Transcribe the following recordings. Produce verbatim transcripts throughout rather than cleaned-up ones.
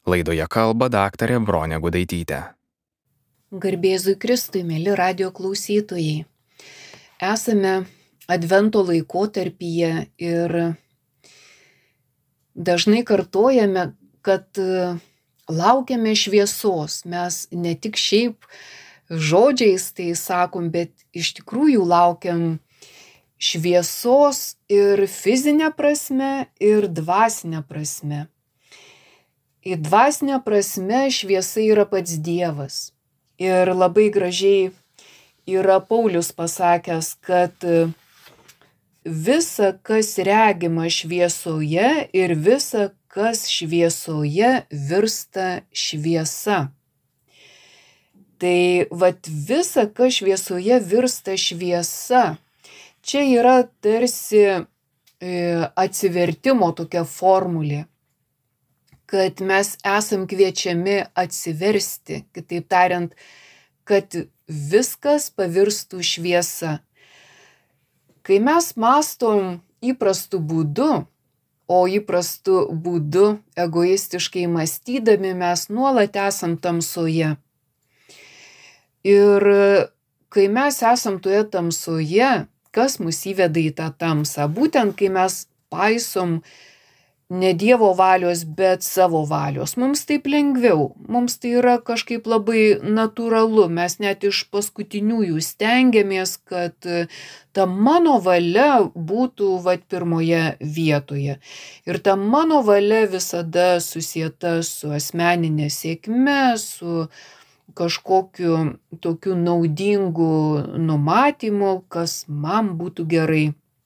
Laidoje kalba daktarė Bronė Gudaitytė. Garbėzui Kristui, mėly radio klausytojai. Esame Advento laikotarpyje ir dažnai kartojame, kad laukiame šviesos. Mes ne tik šiaip žodžiais tai sakom, bet iš tikrųjų laukiam šviesos ir fizinę prasme, ir dvasinę prasme. Į dvasinę prasme šviesa yra pats Dievas. Ir labai gražiai yra Paulius pasakęs, kad visa, kas regima šviesoje ir visa, kas šviesoje virsta šviesa. Tai vat visa, kas šviesoje virsta šviesa. Čia yra tarsi e, atsivertimo tokia formulė, kad mes esam kviečiami atsiversti, kitaip tariant, kad viskas pavirstų šviesa. Kai mes mąstom įprastu būdu, o įprastu būdu egoistiškai mąstydami mes nuolat esam tamsoje. Ir kai mes esam toje tamsoje, kas mus įveda į tą tamsą? Būtent kai mes paisom ne Dievo valios, bet savo valios. Mums taip lengviau, mums tai yra kažkaip labai natūralu, mes net iš paskutiniųjų stengiamės, kad ta mano valia būtų vat pirmoje vietoje. Ir ta mano valia visada susieta su asmeninė sėkme, su kažkokiu tokiu naudingu numatymu, kas man būtų gerai.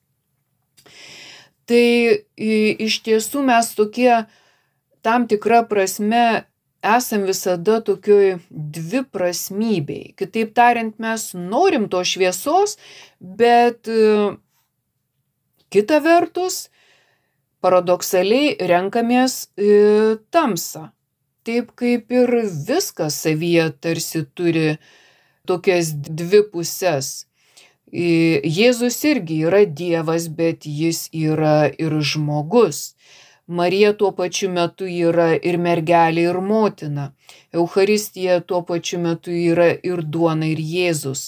Tai iš tiesų mes tokie tam tikra prasme esam visada tokioj dviprasmybėj. Kitaip tariant, mes norim to šviesos, bet kita vertus paradoksaliai renkamės tamsą. Taip kaip ir viskas savyje tarsi turi tokias dvi puses. Jėzus irgi yra Dievas, bet jis yra ir žmogus. Marija tuo pačiu metu yra ir mergelė, ir motina. Eucharistija tuo pačiu metu yra ir duona, ir Jėzus.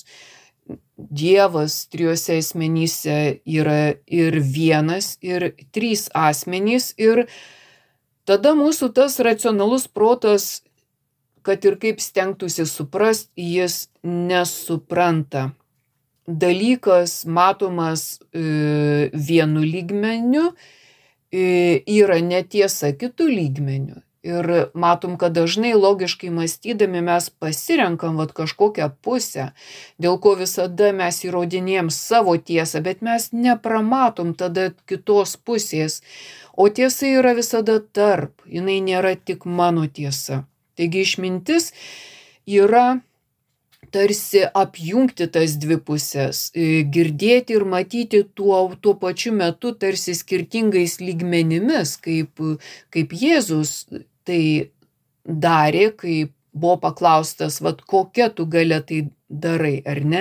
Dievas trijose asmenyse yra ir vienas, ir trys asmenys. Ir tada mūsų tas racionalus protas, kad ir kaip stengtųsi suprast, jis nesupranta. Dalykas matomas e, vienu lygmeniu e, yra netiesa kitų lygmenių. Ir matom, kad dažnai logiškai mąstydami mes pasirenkam vat kažkokią pusę, dėl ko visada mes įrodinėjam savo tiesą, bet mes nepramatom tada kitos pusės. O tiesa yra visada tarp, jinai nėra tik mano tiesa. Taigi išmintis yra tarsi apjungti tas dvi pusės, girdėti ir matyti tuo, tuo pačiu metu tarsi skirtingais lygmenimis, kaip, kaip Jėzus tai darė, kai buvo paklaustas, vat kokia tu galia tai darai, ar ne?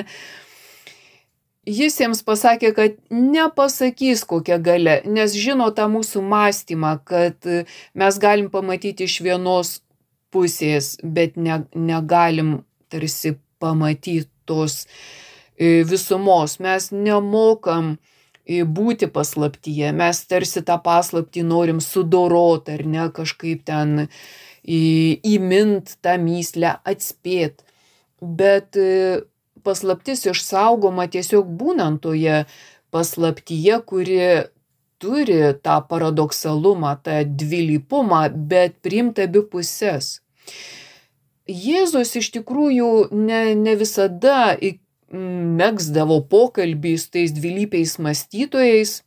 Jis jiems pasakė, kad nepasakys kokia galia, nes žino tą mūsų mąstymą, kad mes galim pamatyti iš vienos pusės, bet ne, negalim tarsi pamatyti tos visumos. Mes nemokam būti paslaptyje, mes tarsi tą paslaptį norim sudorot, ar ne, kažkaip ten įmint tą mįslę, atspėt. Bet paslaptis išsaugoma tiesiog būnant toje paslaptyje, kuri turi tą paradoksalumą, tą dvilypumą, bet priimta abi puses. Jėzus iš tikrųjų ne, ne visada megzdavo pokalbį su tais dvilypiais mąstytojais.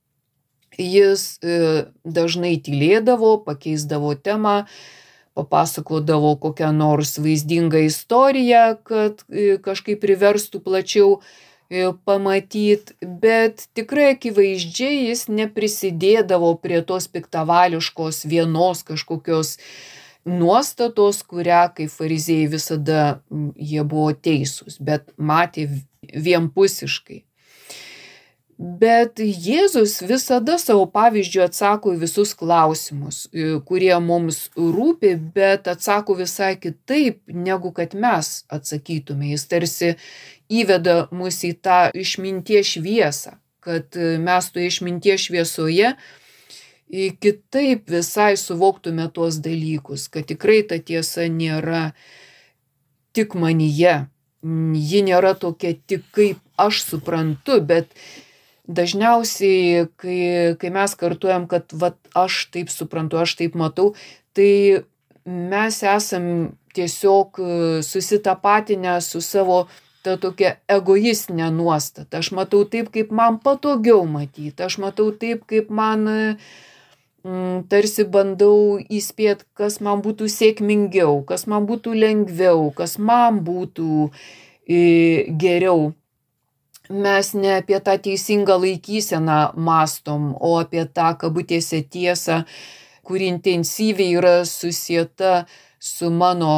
Jis e, dažnai tylėdavo, pakeisdavo temą, papasakodavo kokią nors vaizdingą istoriją, kad e, kažkaip priverstų plačiau e, pamatyti, bet tikrai akivaizdžiai jis neprisidėdavo prie tos piktavališkos vienos kažkokios nuostatos, kurią kaip fariziejai visada jie buvo teisūs, bet matė vienpusiškai. Bet Jėzus visada savo pavyzdžiu atsako į visus klausimus, kurie mums rūpi, bet atsako visai kitaip, negu kad mes atsakytume. Jis tarsi įveda mus į tą išminties šviesą, kad mes toje išminties šviesoje kitaip visai suvoktume tuos dalykus, kad tikrai ta tiesa nėra tik manyje, ji nėra tokia tik kaip aš suprantu, bet dažniausiai, kai, kai mes kartuojam, kad vat, aš taip suprantu, aš taip matau, tai mes esam tiesiog susitapatinę su savo ta tokia egoistinė nuostata. Aš matau taip, kaip man patogiau matyti, aš matau taip, kaip man mm, tarsi bandau įspėti, kas man būtų sėkmingiau, kas man būtų lengviau, kas man būtų e, geriau. Mes ne apie tą teisingą laikyseną mastom, o apie tą kabutėse tiesą, kuri intensyviai yra susieta su mano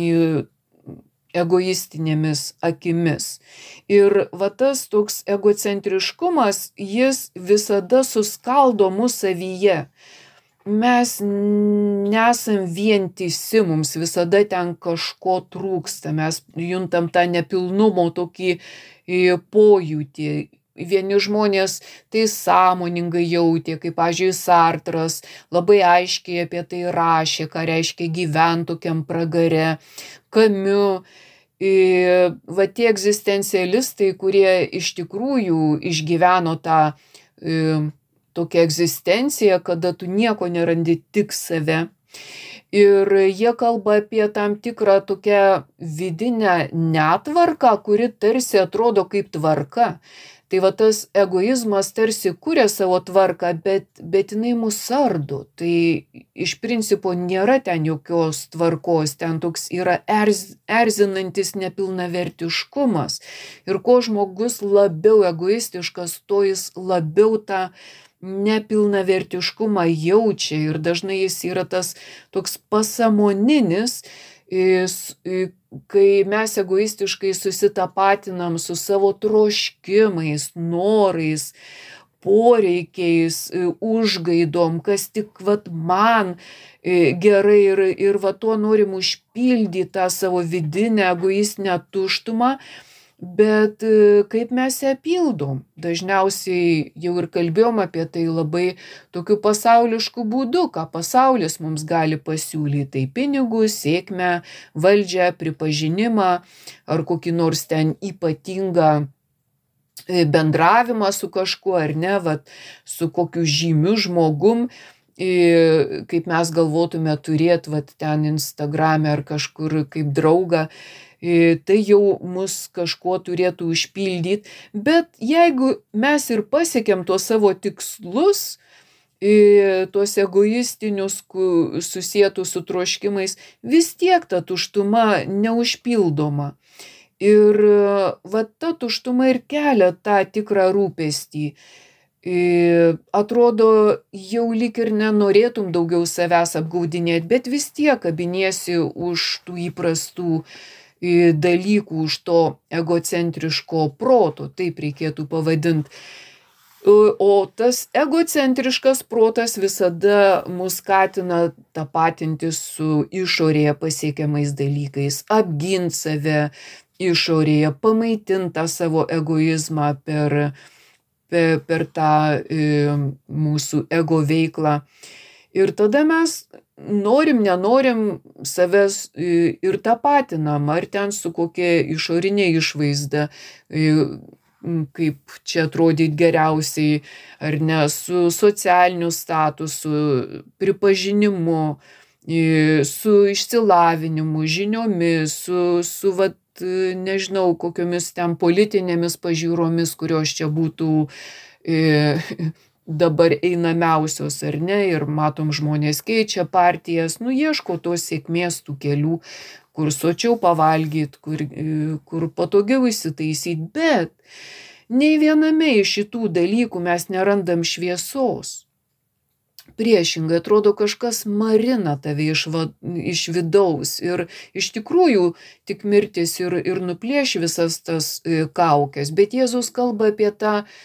egoistinėmis akimis. Ir va tas toks egocentriškumas, jis visada suskaldo mus savyje. Mes nesam vientisi, mums visada ten kažko trūksta, mes juntam tą nepilnumo tokį pojūtį. Vieni žmonės tai sąmoningai jautė, kaip, pavyzdžiui, Sartras labai aiškiai apie tai rašė, ką reiškia gyventi tokiam pragare. Camus, va tie egzistencialistai, kurie iš tikrųjų išgyveno tą tokią egzistenciją, kada tu nieko nerandi, tik save. Ir jie kalba apie tam tikrą tokią vidinę netvarką, kuri tarsi atrodo kaip tvarka. Tai va tas egoizmas tarsi kuria savo tvarką, bet, bet jinai mus ardo. Tai iš principo nėra ten jokios tvarkos, ten toks yra erz, erzinantis nepilnavertiškumas. Ir kuo žmogus labiau egoistiškas, to jis labiau tą nepilnavertiškumą jaučia ir dažnai jis yra tas toks pasąmoninis, kai mes egoistiškai susitapatinam su savo troškimais, norais, poreikiais, užgaidom, kas tik vat man gerai ir, ir va tuo norim užpildyti tą savo vidinę egoistinę tuštumą. Bet kaip mes ją pildom? Dažniausiai jau ir kalbėjom apie tai labai tokiu pasaulišku būdu, ką pasaulis mums gali pasiūlyti. Tai pinigus, sėkmę, valdžią, pripažinimą ar kokį nors ten ypatingą bendravimą su kažkuo, ar ne, vat, su kokiu žymiu žmogum, kaip mes galvotume turėti vat, ten Instagrame ar kažkur kaip draugą. Tai jau mus kažkuo turėtų užpildyti, bet jeigu mes ir pasiekėm tuos savo tikslus, tuos egoistinius susietus su troškimais, vis tiek ta tuštuma neužpildoma. Ir va ta tuštuma ir kelia tą tikrą rūpestį. Atrodo, jau lyg ir nenorėtum daugiau savęs apgaudinėti, bet vis tiek kabiniesi už tų įprastų dalykų, už to egocentriško proto, taip reikėtų pavadinti. O tas egocentriškas protas visada mus skatina tapatinti su išorėje pasiekiamais dalykais, apginti save išorėje, pamaitinti tą savo egoizmą per, per, per tą e, mūsų ego veiklą. Ir tada mes norim, nenorim savęs ir tapatinam, ar ten su kokia išorinė išvaizda, kaip čia atrodyti geriausiai, ar ne, su socialiniu statusu, pripažinimu, su išsilavinimu, žiniomis, su, su vat, nežinau, kokiomis ten politinėmis pažiūromis, kurios čia būtų e, dabar einamiausios, ar ne, ir matom, žmonės keičia partijas, nu ieško tos sėkmės tų kelių, kur sočiau pavalgyti, kur, kur patogiau įsitaisyti, bet nei viename iš šitų dalykų mes nerandam šviesos. Priešingai, atrodo, kažkas marina tave iš, va, iš vidaus ir iš tikrųjų tik mirtis ir, ir nuplėš visas tas kaukes, bet Jėzus kalba apie tą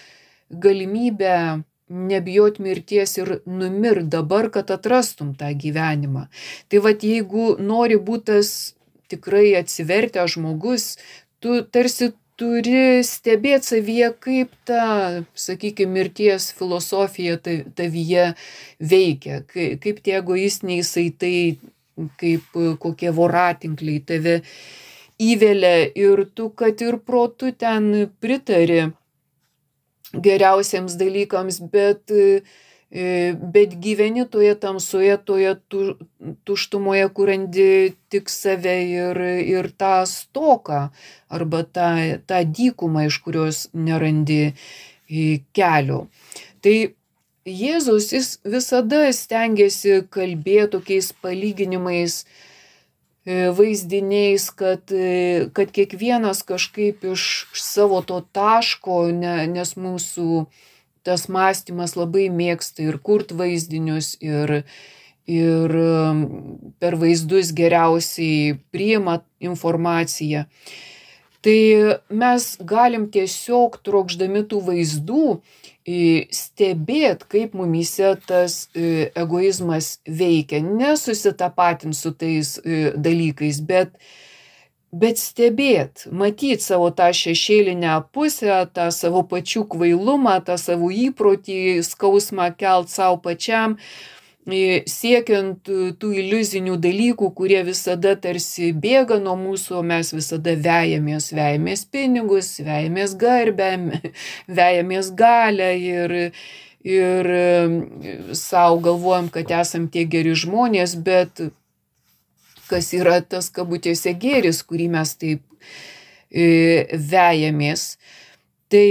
galimybę nebijot mirties ir numirt dabar, kad atrastum tą gyvenimą. Tai vat jeigu nori būti tas tikrai atsivertęs žmogus, tu tarsi turi stebėti savyje, kaip ta, sakykime, mirties filosofija tavyje veikia, kaip tie egoistiniai saitai, kaip kokie voratinkliai tave įvelia ir tu, kad ir protu ten pritari geriausiems dalykams, bet, bet gyveni toje tamsoje, toje tu, tuštumoje, kur randi tik save ir, ir tą stoką arba tą, tą dykumą, iš kurios nerandi kelio. Tai Jėzus jis visada stengiasi kalbėti tokiais palyginimais, vaizdiniais, kad, kad kiekvienas kažkaip iš savo to taško, ne, nes mūsų tas mąstymas labai mėgsta ir kurt vaizdinius, ir, ir per vaizdus geriausiai priima informaciją. Tai mes galim tiesiog trokšdami tų vaizdų stebėt, kaip mumyse tas egoizmas veikia, nesusitapatint su tais dalykais, bet, bet stebėt, matyt savo tą šešėlinę pusę, tą savo pačių kvailumą, tą savo įprotį, skausmą kelt savo pačiam, siekiant tų iliuzinių dalykų, kurie visada tarsi bėga nuo mūsų, o mes visada vejamės, vejamės pinigus, vejamės garbę, vejamės galę ir, ir savo galvojam, kad esam tie geri žmonės, bet kas yra tas kabutėse gėris, kurį mes taip vejamės. Tai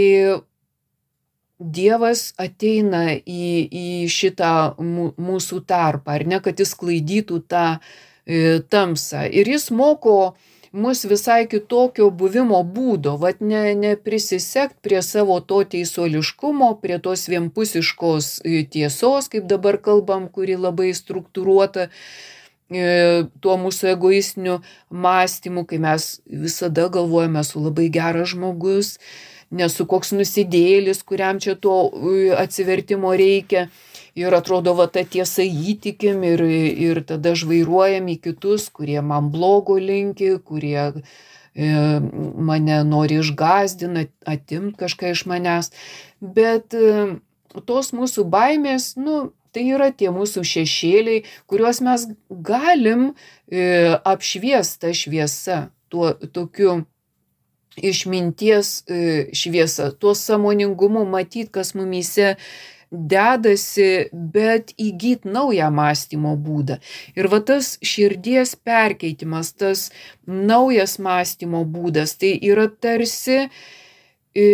Dievas ateina į, į šitą mūsų tarpą, ar ne, kad jis sklaidytų tą e, tamsą. Ir jis moko mus visai kitokio buvimo būdo, vat ne, ne prisisekt prie savo to teisuoliškumo, prie tos vienpusiškos tiesos, kaip dabar kalbam, kuri labai struktūruota e, tuo mūsų egoistiniu mąstymu, kai mes visada galvojame, esu labai geras žmogus, nesu koks nusidėlis, kuriam čia to atsivertimo reikia. Ir atrodo, va, tą tiesą įtikim ir, ir tada žvairuojam į kitus, kurie man blogo linki, kurie e, mane nori išgąsdinti, atimt kažką iš manęs. Bet e, tos mūsų baimės, nu, tai yra tie mūsų šešėliai, kuriuos mes galim e, apšviestą šviesą, tuo tokiu išminties šviesa, tuo sąmoningumu matyt, kas mumyse dedasi, bet įgyt naują mąstymo būdą. Ir va tas širdies perkeitimas, tas naujas mąstymo būdas, tai yra tarsi e,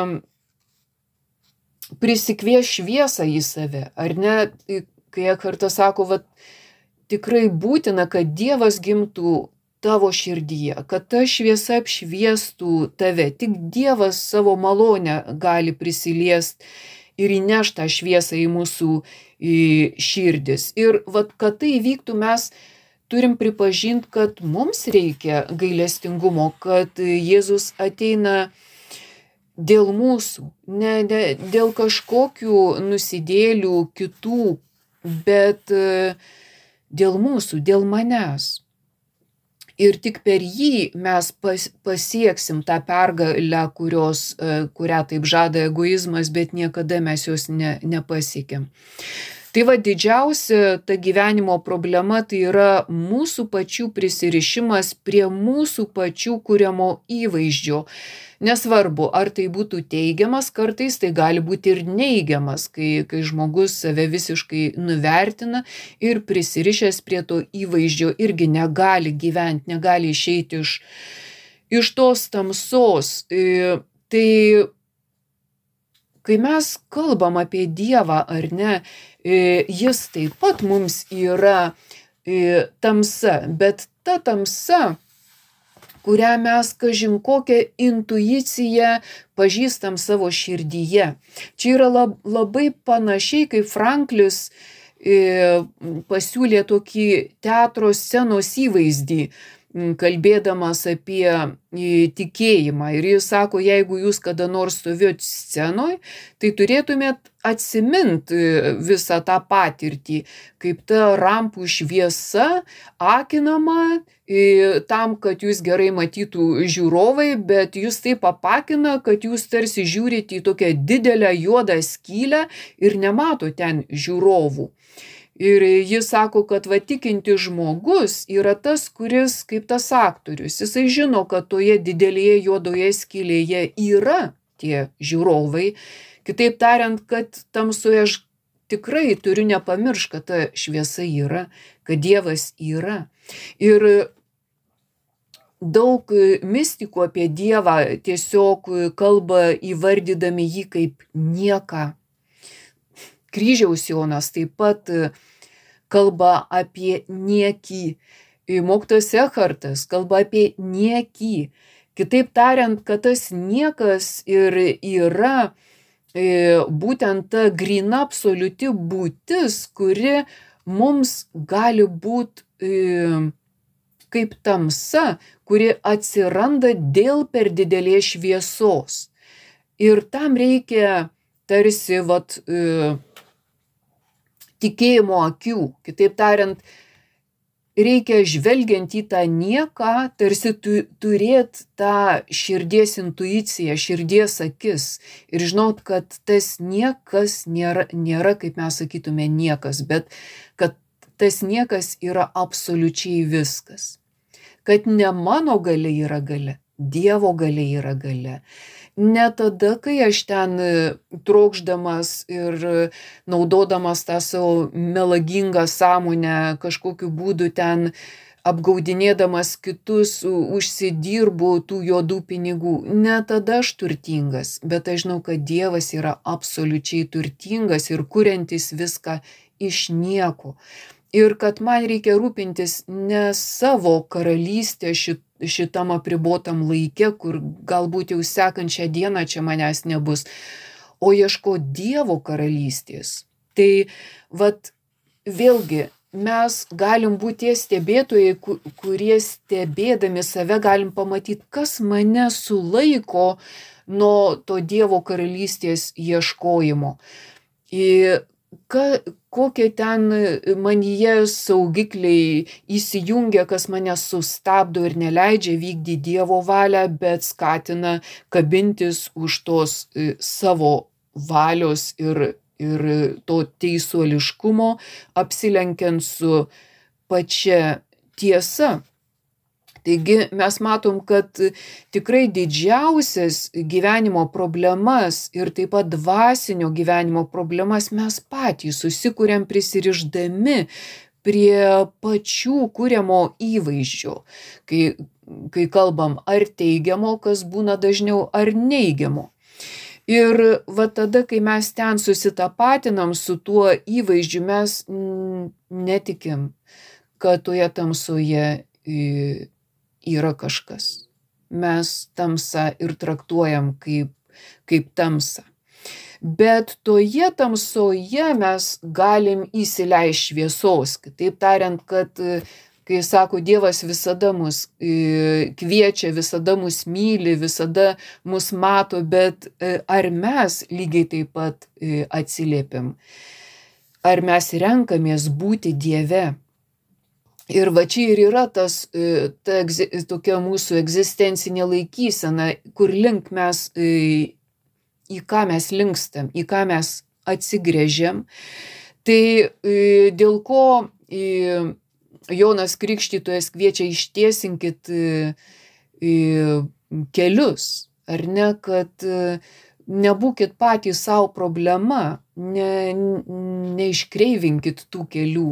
prisikvies šviesą į save, ar ne, kai kartą sako, va, tikrai būtina, kad Dievas gimtų tavo širdyje, kad ta šviesa apšviestų tave. Tik Dievas savo malonę gali prisiliest ir įnešt tą šviesą į mūsų į širdis. Ir vat, kad tai vyktų, mes turim pripažinti, kad mums reikia gailestingumo, kad Jėzus ateina dėl mūsų, ne, ne dėl kažkokių nusidėlių kitų, bet dėl mūsų, dėl manęs. Ir tik per jį mes pas, pasieksim tą pergalę, kurios, kurią taip žada egoizmas, bet niekada mes jos ne, nepasiekėm. Tai va, didžiausia ta gyvenimo problema tai yra mūsų pačių prisirišimas prie mūsų pačių kuriamo įvaizdžio. Nesvarbu, ar tai būtų teigiamas, kartais tai gali būti ir neigiamas, kai, kai žmogus save visiškai nuvertina ir prisirišęs prie to įvaizdžio irgi negali gyventi, negali išeiti iš, iš tos tamsos. Tai kai mes kalbam apie Dievą, ar ne, jis taip pat mums yra tamsa, bet ta tamsa, kurią mes kažin kokią intuiciją pažįstam savo širdyje. Čia yra lab, labai panašiai, kaip Franklis e, pasiūlė tokį teatro scenos įvaizdį. kalbėdamas apie tikėjimą. Ir jis sako, jeigu jūs kada nors stovėjot scenoje, tai turėtumėt atsiminti visą tą patirtį, kaip ta rampų šviesa akinama tam, kad jūs gerai matytų žiūrovai, bet jūs taip apakina, kad jūs tarsi žiūrite į tokią didelę juodą skylę ir nemato ten žiūrovų. Ir jis sako, kad va tikinti žmogus yra tas, kuris kaip tas aktorius. Jisai žino, kad toje didelėje juodoje skylėje yra tie žiūrovai. Kitaip tariant, kad tamsoje aš tikrai turiu nepamiršti, kad ta šviesa yra, kad Dievas yra. Ir daug mistikų apie Dievą tiesiog kalba įvardydami jį kaip nieką. Kryžiaus Jonas taip pat kalba apie niekį. Mokytojas Ekhartas kalba apie niekį. Kitaip tariant, kad tas niekas ir yra būtent ta gryna absoliuti būtis, kuri mums gali būti kaip tamsa, kuri atsiranda dėl per didelės šviesos. Ir tam reikia tarsi vat, e, tikėjimo akių. Kitaip tariant, reikia žvelgiant į tą nieką, tarsi tu, turėt tą širdies intuiciją, širdies akis. Ir žinot, kad tas niekas nėra, nėra, kaip mes sakytume, niekas, bet kad tas niekas yra absoliučiai viskas. Kad ne mano galia yra galia, Dievo galia yra galia. Ne tada, kai aš ten trokšdamas ir naudodamas tą savo melagingą sąmonę kažkokiu būdu ten apgaudinėdamas kitus užsidirbu tų juodų pinigų. Ne tada aš turtingas, bet aš žinau, kad Dievas yra absoliučiai turtingas ir kuriantis viską iš nieko. Ir kad man reikia rūpintis ne savo karalystę šit, šitam apribotam laike, kur galbūt jau sekančią dieną čia manęs nebus, o ieško Dievo karalystės. Tai vat vėlgi mes galim būti tie stebėtojai, kurie stebėdami save galim pamatyti, kas mane sulaiko nuo to Dievo karalystės ieškojimo. Ir Ka, kokie ten manyje saugikliai įsijungia, kas mane sustabdo ir neleidžia vykdyti Dievo valią, bet skatina kabintis už tos savo valios ir, ir to teisuoliškumo, apsilenkiant su pačia tiesa. Taigi mes matom, kad tikrai didžiausias gyvenimo problemas ir taip pat dvasinio gyvenimo problemas mes patys susikuriam prisirišdami prie pačių kuriamo įvaizdžio, kai, kai kalbam ar teigiamo, kas būna dažniau, ar neigiamo. Ir va tada, kai mes ten susitapatinam su tuo įvaizdžiu, mes netikim, kad toje tamsoje yra kažkas. Mes tamsą ir traktuojam kaip, kaip tamsą. Bet toje tamsoje mes galim įsileisti šviesos. Kitaip tariant, kad, kai sako, Dievas visada mus kviečia, visada mus myli, visada mus mato, bet ar mes lygiai taip pat atsiliepiam? Ar mes renkamės būti Dieve? Ir va čia ir yra tas, ta, tokia mūsų egzistencinė laikysena, kur link mes, į ką mes linkstam, į ką mes atsigręžiam. Tai dėl ko Jonas Krikštytojas kviečia ištiesinkit kelius, ar ne, kad nebūkit patys savo problema, ne, neiškreivinkit tų kelių.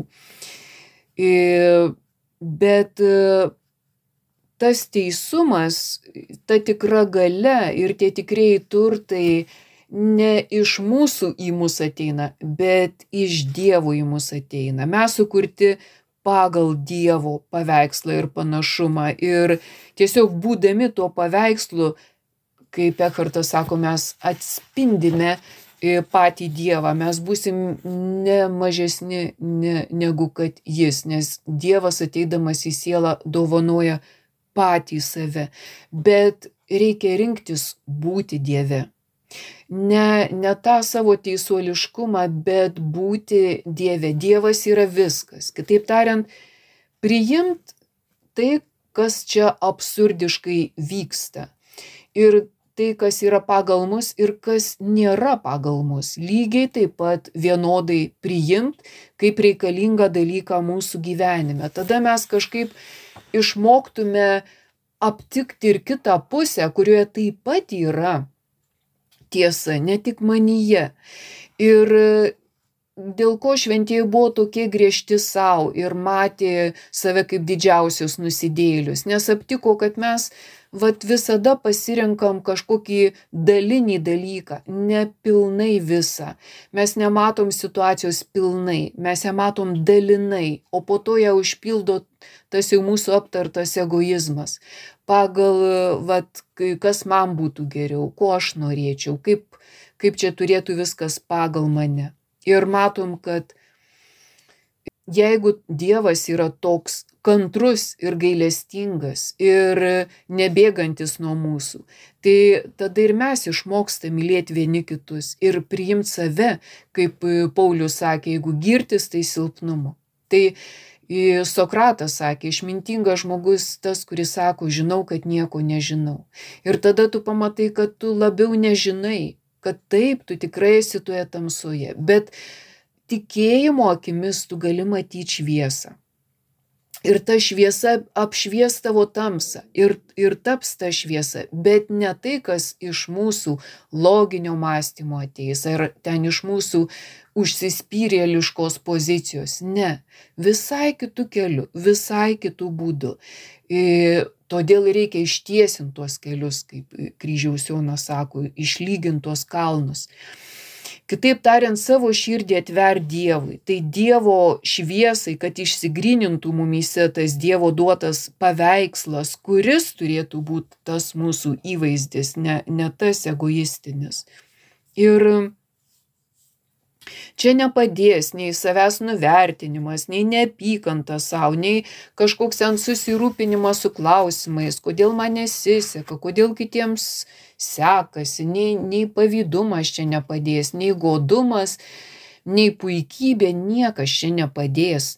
Bet tas teisumas, ta tikra galia ir tie tikrieji turtai ne iš mūsų į mus ateina, bet iš Dievo į mus ateina. Mes sukurti pagal Dievo paveikslą ir panašumą. Ir tiesiog būdami tuo paveikslu, kaip Ekhartas sako, mes atspindime patį Dievą, mes būsim ne mažesni ne, negu kad jis, nes Dievas ateidamas į sielą dovanoja patį save, bet reikia rinktis būti Dieve. Ne, ne tą savo teisuoliškumą, bet būti Dieve. Dievas yra viskas. Kitaip tariant, priimt tai, kas čia absurdiškai vyksta. Ir tai, kas yra pagal mus ir kas nėra pagal mus. Lygiai taip pat vienodai priimt, kaip reikalingą dalyką mūsų gyvenime. Tada mes kažkaip išmoktume aptikti ir kitą pusę, kurioje taip pat yra tiesa, ne tik manyje. Ir dėl ko šventieji buvo tokie griežti savo ir matė save kaip didžiausius nusidėjėlius, nes aptiko, kad mes vat visada pasirenkam kažkokį dalinį dalyką, ne pilnai visą. Mes nematom situacijos pilnai, mes ją matom dalinai, o po to ją užpildo tas jau mūsų aptartas egoizmas. Pagal, vat, kas man būtų geriau, ko aš norėčiau, kaip, kaip čia turėtų viskas pagal mane. Ir matom, kad jeigu Dievas yra toks kantrus ir gailestingas ir nebėgantis nuo mūsų, tai tada ir mes išmokstam mylėti vieni kitus ir priimti save, kaip Paulius sakė, jeigu girtis, tai silpnumu. Tai Sokratas sakė, išmintingas žmogus tas, kuris sako, žinau, kad nieko nežinau. Ir tada tu pamatai, kad tu labiau nežinai, kad taip, tu tikrai esi toje tamsoje, bet tikėjimo akimis tu gali matyti šviesą. Ir ta šviesa apšvies tavo tamsą ir, ir taps ta šviesa, bet ne tai, kas iš mūsų loginio mąstymo ateis, ar ten iš mūsų užsispyrėliškos pozicijos. Ne, visai kitų kelių, visai kitų būdų. Ir todėl reikia ištiesinti tuos kelius, kaip Kryžiaus Jonas sako, išlyginti tuos kalnus. Kitaip tariant, savo širdį atver Dievui. Tai Dievo šviesai, kad išsigrynintų mumyse tas Dievo duotas paveikslas, kuris turėtų būti tas mūsų įvaizdis, ne, ne tas egoistinis. Ir čia nepadės nei savęs nuvertinimas, nei neapykanta savo, nei kažkoks ten susirūpinimas su klausimais, kodėl man nesiseka, kodėl kitiems sekasi, nei, nei pavydumas čia nepadės, nei godumas, nei puikybė, niekas čia nepadės.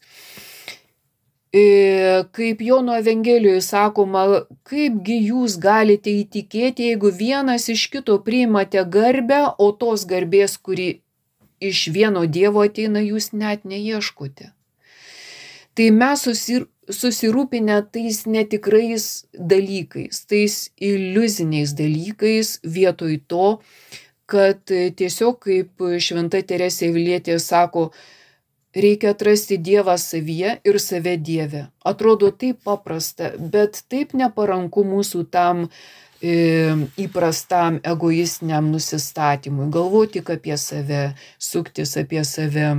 Kaip Jono Evangelijoje sakoma, kaipgi jūs galite įtikėti, jeigu vienas iš kito priimate garbę, o tos garbės, kuri iš vieno Dievo ateina, jūs net neieškote. Tai mes susir, susirūpinę tais netikrais dalykais, tais iliuziniais dalykais, vietoj to, kad tiesiog kaip šventa Teresė Avilietė sako, reikia atrasti Dievą savyje ir save Dieve. Atrodo taip paprasta, bet taip neparanku mūsų tam įprastam egoistiniam nusistatymui, galvoti tik apie save, suktis apie save.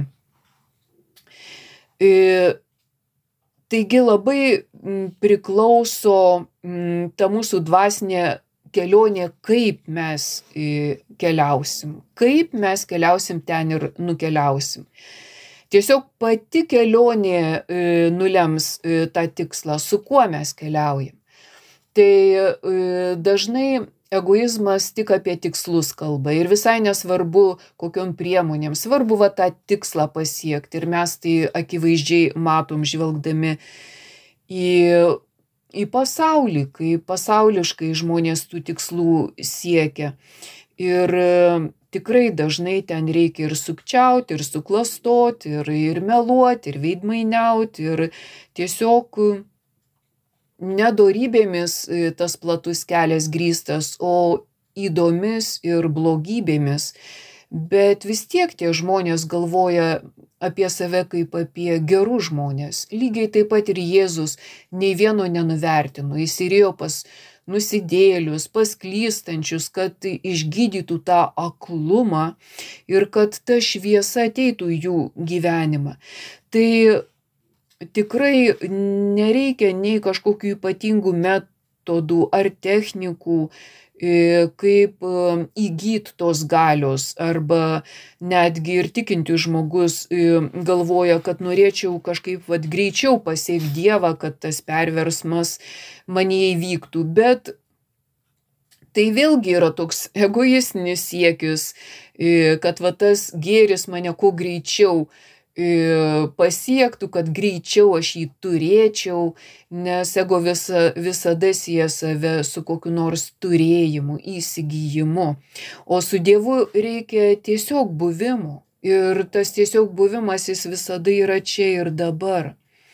Taigi labai priklauso ta mūsų dvasinė kelionė, kaip mes keliausim, kaip mes keliausim ten ir nukeliausim. Tiesiog pati kelionė nulems tą tikslą, su kuo mes keliaujam. Tai dažnai egoizmas tik apie tikslus kalba ir visai nesvarbu, kokiom priemonėm. Svarbu va tą tikslą pasiekti ir mes tai akivaizdžiai matom žvelgdami į, į pasaulį, kai pasauliškai žmonės tų tikslų siekia. Ir tikrai dažnai ten reikia ir sukčiauti, ir suklastoti, ir, ir meluoti, ir veidmainiauti, ir tiesiog nedorybėmis tas platus kelias grįstas, o įdomis ir blogybėmis. Bet vis tiek tie žmonės galvoja apie save kaip apie gerus žmonės. Lygiai taip pat ir Jėzus nei vieno nenuvertino. Jis įėjo pas nusidėjėlius, pas klystančius, kad išgydytų tą aklumą ir kad ta šviesa ateitų į jų gyvenimą. Tai tikrai nereikia nei kažkokių ypatingų metodų, metodų ar technikų, kaip įgyti tos galios, arba netgi ir tikintis žmogus galvoja, kad norėčiau kažkaip vat, greičiau pasiekti Dievą, kad tas perversmas manyje įvyktų, bet tai vėlgi yra toks egoistinis siekis, kad va, tas gėris mane kuo greičiau pasiektų, kad greičiau aš jį turėčiau, nes ego visa, visada sieja save su kokiu nors turėjimu, įsigijimu. O su Dievu reikia tiesiog buvimo. Ir tas tiesiog buvimas jis visada yra čia ir dabar.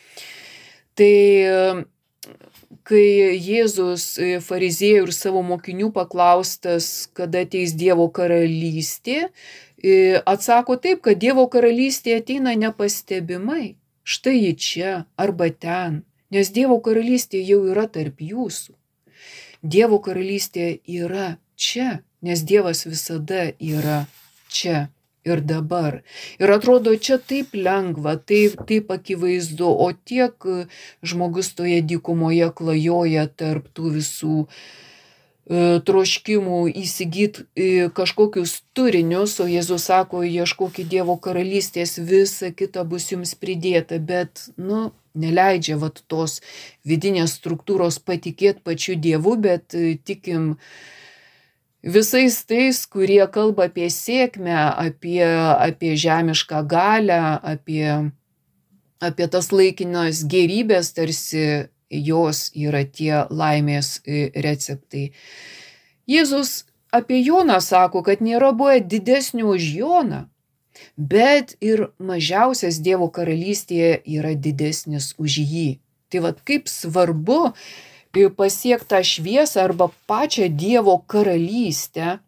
Tai kai Jėzus fariziejų ir savo mokinių paklaustas, kada ateis Dievo karalystė, atsako taip, kad Dievo karalystė ateina nepastebimai. Štai ji čia arba ten, nes Dievo karalystė jau yra tarp jūsų. Dievo karalystė yra čia, nes Dievas visada yra čia ir dabar. Ir atrodo, čia taip lengva, taip, taip akivaizdu, o tiek žmogus toje dykumoje klajoja tarp tų visų troškimų įsigyti kažkokius turinius, o Jėzus sako, ieškokit Dievo karalystės, visa kita bus jums pridėta, bet, nu, neleidžia vat tos vidinės struktūros patikėti pačiu Dievu, bet tikim visais tais, kurie kalba apie sėkmę, apie, apie žemišką galią, apie, apie tas laikinas gerybės, tarsi jos yra tie laimės receptai. Jėzus apie Joną sako, kad nėra buvę didesnio už Joną, bet ir mažiausias Dievo karalystėje yra didesnis už jį. Tai vat kaip svarbu pasiekti tą šviesą arba pačią Dievo karalystę,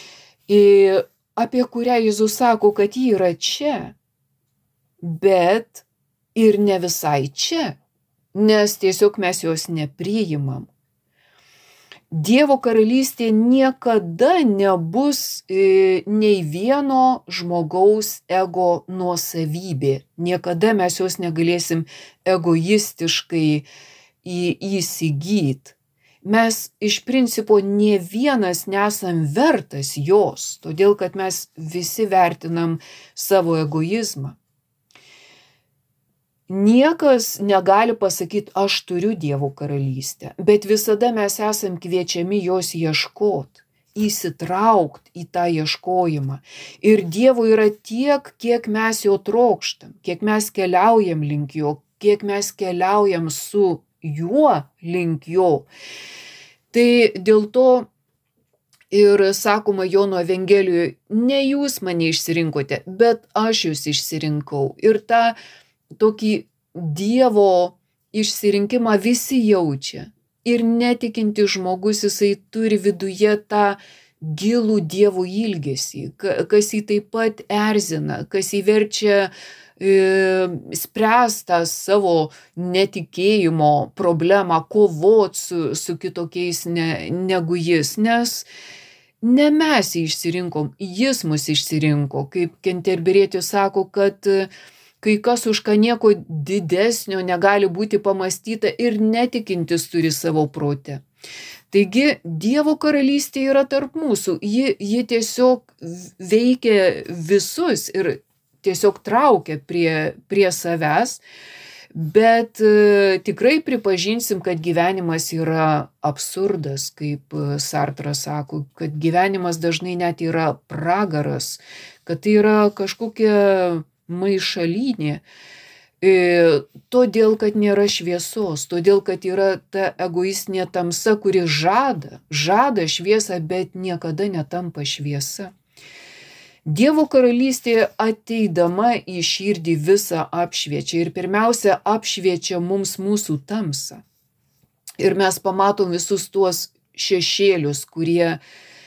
apie kurią Jėzus sako, kad ji yra čia, bet ir ne visai čia. Nes tiesiog mes jos nepriimam. Dievo karalystė niekada nebus e, nei vieno žmogaus ego nuosavybė. Niekada mes jos negalėsim egoistiškai įsigyti. Mes iš principo nie vienas nesam vertas jos, todėl kad mes visi vertinam savo egoizmą. Niekas negali pasakyti, aš turiu Dievo karalystę, bet visada mes esam kviečiami jos ieškoti, įsitraukti į tą ieškojimą. Ir Dievo yra tiek, kiek mes jo trokštam, kiek mes keliaujam link jo, kiek mes keliaujam su juo link jo. Tai dėl to ir sakoma Jono Evangelijoje, ne jūs mane išsirinkote, bet aš jūs išsirinkau. Ir tą tokį Dievo išsirinkimą visi jaučia. Ir netikinti žmogus, jisai turi viduje tą gilų Dievo ilgesį, kas jį taip pat erzina, kas jį verčia e, spręstą savo netikėjimo problemą, kovoti su, su kitokiais ne, negu jis, nes ne mes jį išsirinkom, jis mus išsirinko, kaip Kenterberietis sako, kad kai kas už ką nieko didesnio negali būti pamastyta ir netikintis turi savo prote. Taigi Dievo karalystė yra tarp mūsų, ji, ji tiesiog veikia visus ir tiesiog traukia prie, prie savęs, bet e, tikrai pripažinsim, kad gyvenimas yra absurdas, kaip Sartras sako, kad gyvenimas dažnai net yra pragaras, kad tai yra kažkokia maišalinė, e, todėl, kad nėra šviesos, todėl, kad yra ta egoistinė tamsa, kuri žada, žada šviesą, bet niekada netampa šviesa. Dievo karalystė ateidama į širdį visą apšviečia ir pirmiausia apšviečia mums mūsų tamsą. Ir mes pamatom visus tuos šešėlius, kurie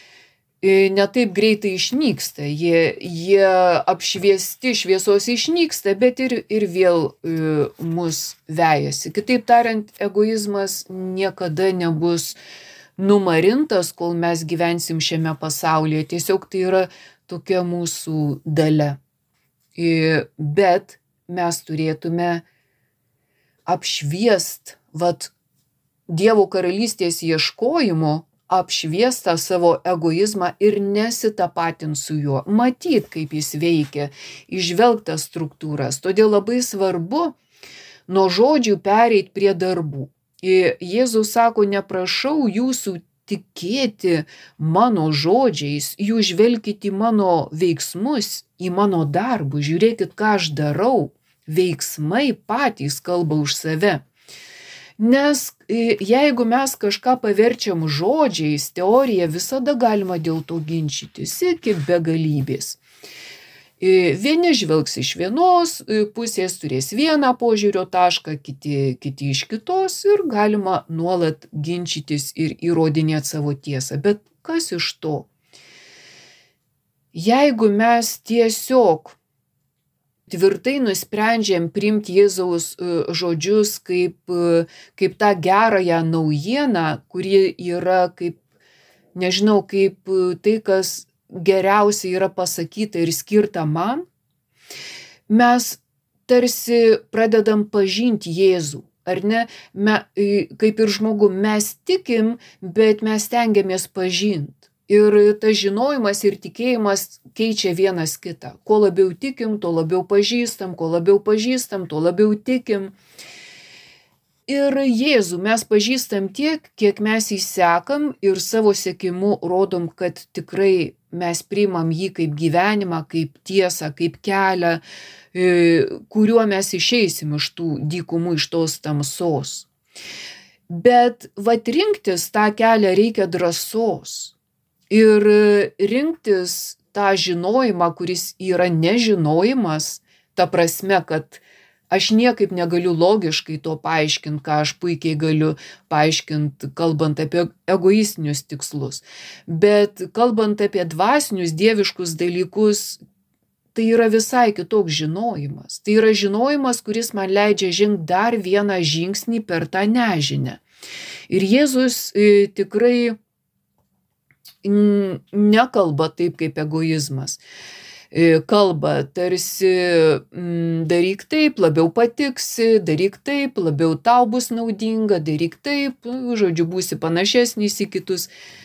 ne taip greitai išnyksta, jie, jie apšviesti šviesos išnyksta, bet ir, ir vėl e, mus vejasi. Kitaip tariant, egoizmas niekada nebus numarintas, kol mes gyvensim šiame pasaulyje. Tiesiog tai yra tokia mūsų dalia. E, bet mes turėtume apšviest, vat, Dievo karalystės ieškojimu apšvies tą savo egoizmą ir nesitapatint su juo, matyt, kaip jis veikia, įžvelgt tas struktūras. Todėl labai svarbu nuo žodžių pereit prie darbų. Jėzus sako, neprašau jūsų tikėti mano žodžiais, jūs žvelkite į mano veiksmus, į mano darbus, žiūrėkit, ką aš darau, veiksmai patys kalba už save. Nes jeigu mes kažką paverčiam žodžiais, teorija, visada galima dėl to ginčytis iki begalybės. Vieni žvelgs iš vienos pusės, turės vieną požiūrio tašką, kiti, kiti iš kitos ir galima nuolat ginčytis ir įrodinėti savo tiesą. Bet kas iš to? Jeigu mes tiesiog tvirtai nusprendžiam priimti Jėzaus žodžius kaip, kaip tą gerąją naujieną, kuri yra kaip, nežinau, kaip tai, kas geriausia yra pasakyta ir skirta man, mes tarsi pradedam pažinti Jėzų, ar ne? Me, kaip ir žmogu, mes tikim, bet mes stengiamės pažinti. Ir tas žinojimas ir tikėjimas keičia vienas kitą. Kuo labiau tikim, tuo labiau pažįstam, kuo labiau pažįstam, tuo labiau tikim. Ir Jėzų mes pažįstam tiek, kiek mes jį sekam ir savo sekimu rodom, kad tikrai mes priimam jį kaip gyvenimą, kaip tiesą, kaip kelią, kuriuo mes išeisim iš tų dykumų, iš tos tamsos. Bet vat rinktis tą kelią reikia drąsos. Ir rinktis tą žinojimą, kuris yra nežinojimas, ta prasme, kad aš niekaip negaliu logiškai to paaiškinti, ką aš puikiai galiu paaiškinti, kalbant apie egoistinius tikslus. Bet kalbant apie dvasinius, dieviškus dalykus, tai yra visai kitoks žinojimas. Tai yra žinojimas, kuris man leidžia žengti dar vieną žingsnį per tą nežinią. Ir Jėzus e, tikrai nekalba taip kaip egoizmas. Kalba tarsi daryk taip, labiau patiksi, daryk taip, labiau tau bus naudinga, daryk taip, žodžiu, būsi panašesnis į kitus.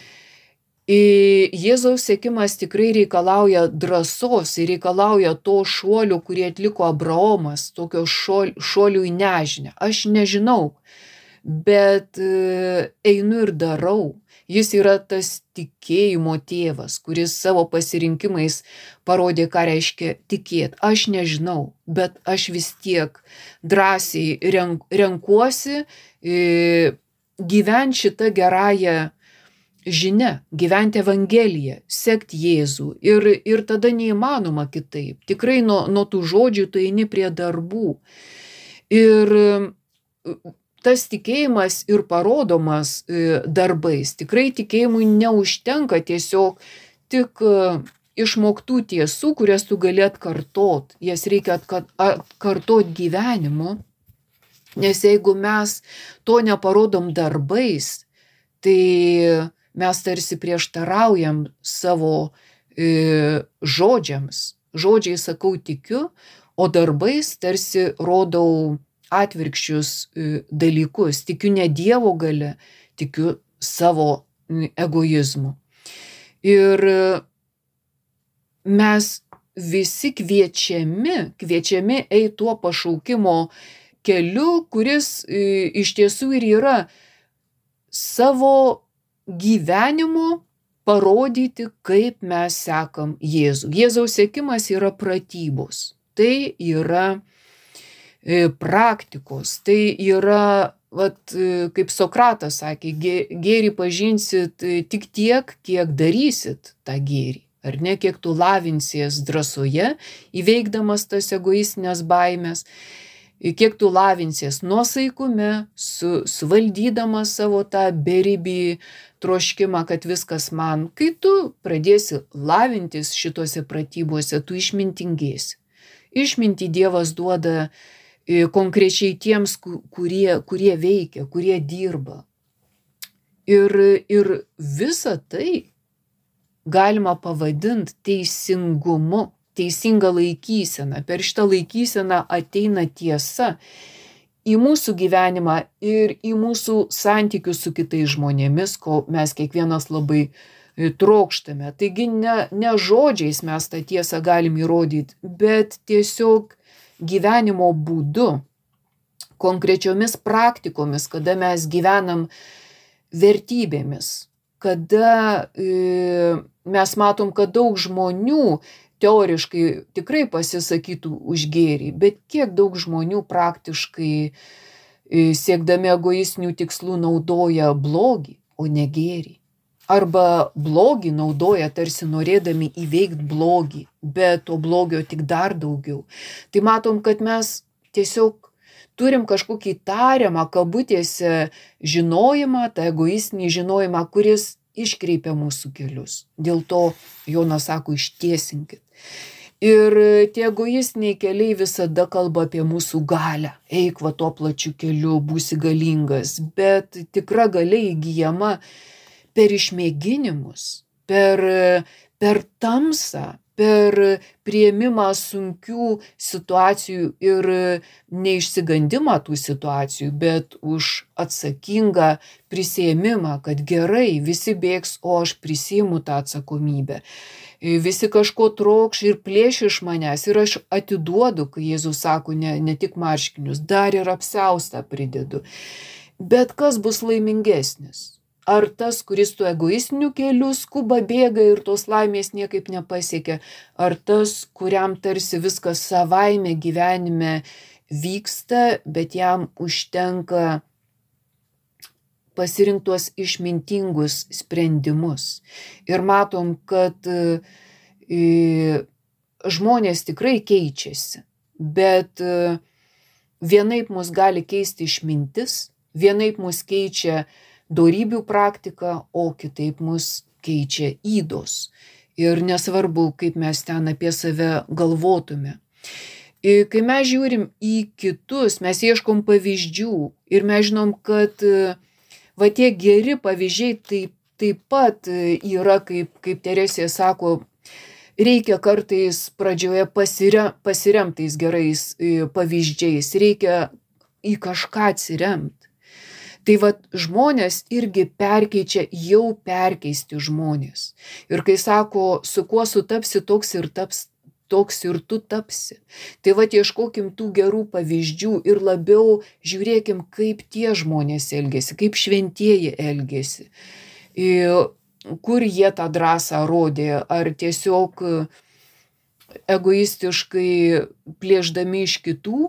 Jėzaus sekimas tikrai reikalauja drąsos ir reikalauja to šuolio, kurį atliko Abraomas, tokio šuolio į nežinią. Aš nežinau, bet einu ir darau. Jis yra tas tikėjimo tėvas, kuris savo pasirinkimais parodė, ką reiškia tikėti. Aš nežinau, bet aš vis tiek drąsiai renk, renkuosi e, gyventi šitą gerąją žinią, gyventi Evangeliją, sekti Jėzų. Ir, ir tada neįmanoma kitaip. Tikrai nuo, nuo tų žodžių tu eini prie darbų. Ir tas tikėjimas ir parodomas darbais. Tikrai tikėjimui neužtenka tiesiog tik išmoktų tiesų, kurias tu gali atkartot. Jas reikia atkartot gyvenimu, nes jeigu mes to neparodom darbais, tai mes tarsi prieštaraujam savo e, žodžiams. Žodžiai sakau tikiu, o darbais tarsi rodau atvirkščius dalykus. Tikiu ne Dievo galia, tikiu savo egoizmu. Ir mes visi kviečiami, kviečiami eiti tuo pašaukimo keliu, kuris iš tiesų ir yra savo gyvenimu parodyti, kaip mes sekam Jėzų. Jėzaus sekimas yra pratybos. Tai yra praktikos. Tai yra, vat, kaip Sokratas sakė, gėrį pažinsit tik tiek, kiek darysit tą gėrį. Ar ne, kiek tu lavinsies drąsoje, įveikdamas tas egoistinės baimės, kiek tu lavinsies nuosaikume, su, suvaldydamas savo tą beribį troškimą, kad viskas man. Kai tu pradėsi lavintis šitose pratybose, tu išmintingėsi. Išmintį Dievas duoda konkrečiai tiems, kurie, kurie veikia, kurie dirba. Ir, ir visą tai galima pavadinti teisingumu, teisinga laikysena. Per šitą laikyseną ateina tiesa. į mūsų gyvenimą ir į mūsų santykius su kitais žmonėmis, ko mes kiekvienas labai trokštame. Taigi ne, ne žodžiais mes tą tiesą galim įrodyti, bet tiesiog gyvenimo būdu, konkrečiomis praktikomis, kada mes gyvenam vertybėmis, kada e, mes matom, kad daug žmonių teoriškai tikrai pasisakytų už gėrį, bet kiek daug žmonių praktiškai e, siekdami egoistinių tikslų naudoja blogį, o ne gėrį. Arba blogį naudoja tarsi norėdami įveikti blogį, bet to blogio tik dar daugiau. Tai matom, kad mes tiesiog turim kažkokį tariamą, kabutėse, žinojimą, tą egoistinį žinojimą, kuris iškreipia mūsų kelius. Dėl to Jonas sako, ištiesinkit. Ir tie egoistiniai keliai visada kalba apie mūsų galią. Eik va tuo plačiu keliu, būsi galingas. Bet tikra galia įgyjama per išmėginimus, per, per tamsą, per priėmimą sunkių situacijų ir neišsigandimą tų situacijų, bet už atsakingą prisiėmimą, kad gerai, visi bėgs, o aš prisiimu tą atsakomybę. Visi kažko trokš ir plėš iš manęs ir aš atiduodu, kai Jėzus sako, ne, ne tik marškinius, dar ir apsiaustą pridedu. Bet kas bus laimingesnis? Ar tas, kuris tuo egoistiniu keliu skuba, bėga ir tos laimės niekaip nepasiekia, ar tas, kuriam tarsi viskas savaime gyvenime vyksta, bet jam užtenka pasirinktos išmintingus sprendimus. Ir matom, kad e, žmonės tikrai keičiasi, bet e, vienaip mus gali keisti išmintis, vienaip mus keičia dorybių praktika, o kitaip mus keičia ydos. Ir nesvarbu, kaip mes ten apie save galvotume. Ir kai mes žiūrim į kitus, mes ieškom pavyzdžių ir mes žinom, kad va tie geri pavyzdžiai taip, taip pat yra, kaip, kaip Teresė sako, reikia kartais pradžioje pasire, pasiremtais gerais pavyzdžiais, reikia į kažką atsiremti. Tai va žmonės irgi perkeičia jau perkeisti žmonės. Ir kai sako, su kuo sutapsi, toks ir taps, toks ir tu tapsi. Tai va ieškokim tų gerų pavyzdžių ir labiau žiūrėkim, kaip tie žmonės elgėsi, kaip šventieji elgėsi. Ir kur jie tą drąsą rodė, ar tiesiog egoistiškai plėšdami iš kitų,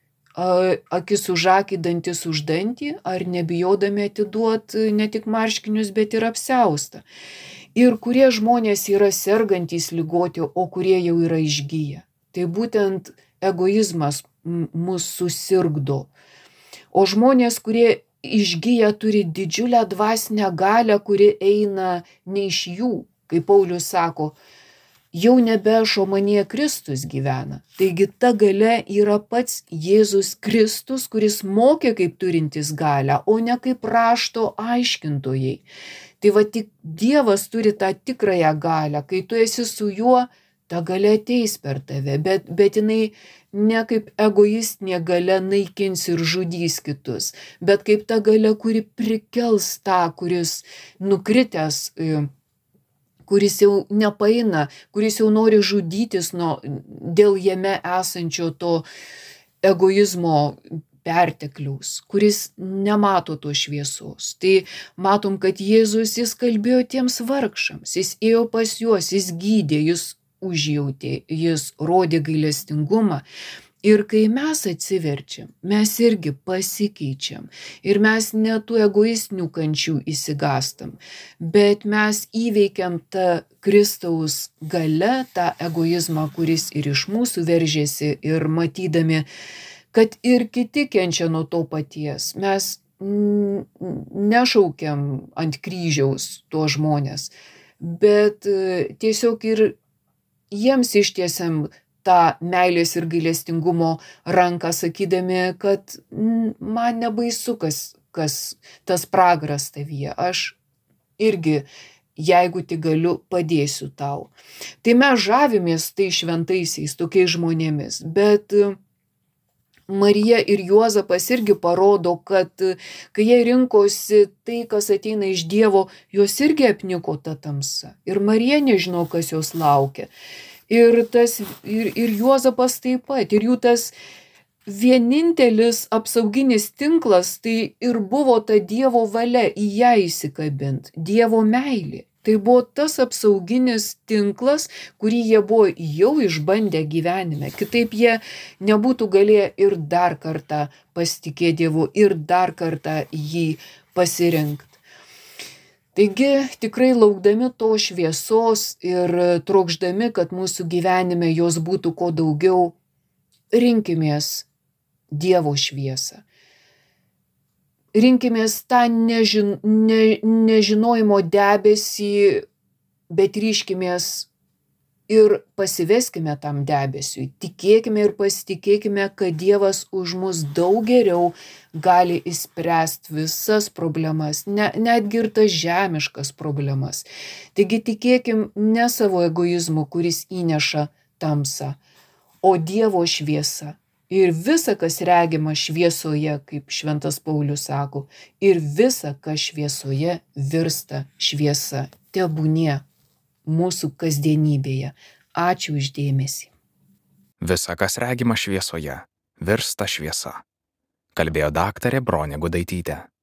akis už akį, dantis už dantį, ar nebijodami atiduoti ne tik marškinius, bet ir apsiaustą. Ir kurie žmonės yra sergantys ligoti, o kurie jau yra išgyję. Tai būtent egoizmas mus susirgdo. O žmonės, kurie išgyję, turi didžiulę dvasinę galią, kuri eina ne iš jų, kaip Paulius sako, jau nebe aš, o manyje Kristus gyvena. Taigi ta galia yra pats Jėzus Kristus, kuris mokė kaip turintis galią, o ne kaip rašto aiškintojai. Tai va tik Dievas turi tą tikrąją galią, kai tu esi su juo, ta galia ateis per tave, bet, bet jinai ne kaip egoistinė galia naikins ir žudys kitus, bet kaip ta galia, kuri prikels tą, kuris nukritęs, kuris jau nepaeina, kuris jau nori žudytis nuo, dėl jame esančio to egoizmo pertekliaus, kuris nemato to šviesos. Tai matom, kad Jėzus, jis kalbėjo tiems vargšams, jis ėjo pas juos, jis gydė, jis užjautė, jis rodė gailestingumą. Ir kai mes atsiverčiam, mes irgi pasikeičiam ir mes ne tų egoistinių kančių įsigastam, bet mes įveikiam tą Kristaus galia, tą egoizmą, kuris ir iš mūsų veržėsi ir matydami, kad ir kiti kenčia nuo to paties. Mes nešaukiam ant kryžiaus tuos žmonės, bet tiesiog ir jiems ištiesiam tą meilės ir gailestingumo ranką, sakydami, kad man nebaisu, kas, kas tas pragaras tavyje. Aš irgi, jeigu tik galiu, padėsiu tau. Tai mes žavimės tai šventaisiais, tokiais žmonėmis, bet Marija ir Juozapas irgi parodo, kad kai jie rinkosi tai, kas ateina iš Dievo, jos irgi apniko ta tamsa. Ir Marija nežino, kas jos laukia. Ir, tas, ir, ir Juozapas taip pat. Ir jų tas vienintelis apsauginis tinklas tai ir buvo ta Dievo valia į ją įsikabint, Dievo meilė. Tai buvo tas apsauginis tinklas, kurį jie buvo jau išbandę gyvenime. Kitaip jie nebūtų galėję ir dar kartą pasitikėti Dievu, ir dar kartą jį pasirinkti. Taigi tikrai laukdami to šviesos ir trokšdami, kad mūsų gyvenime jos būtų kuo daugiau, rinkimės Dievo šviesą. Rinkimės tą nežin, ne, nežinojimo debesį, bet ryškimės ir pasiveskime tam debesiui. Tikėkime ir pasitikėkime, kad Dievas už mus daug geriau gali išspręsti visas problemas, ne, netgi ir tas žemiškas problemas. Taigi tikėkim ne savo egoizmu, kuris įneša tamsą, o Dievo šviesa. Ir visa, kas regima šviesoje, kaip šventas Paulius sako, ir visa, kas šviesoje virsta šviesa. Tebūnie mūsų kasdienybėje. Ačiū už dėmesį. Visa, kas regima šviesoje, virsta šviesa. Kalbėjo daktarė Bronė Gudaitytė.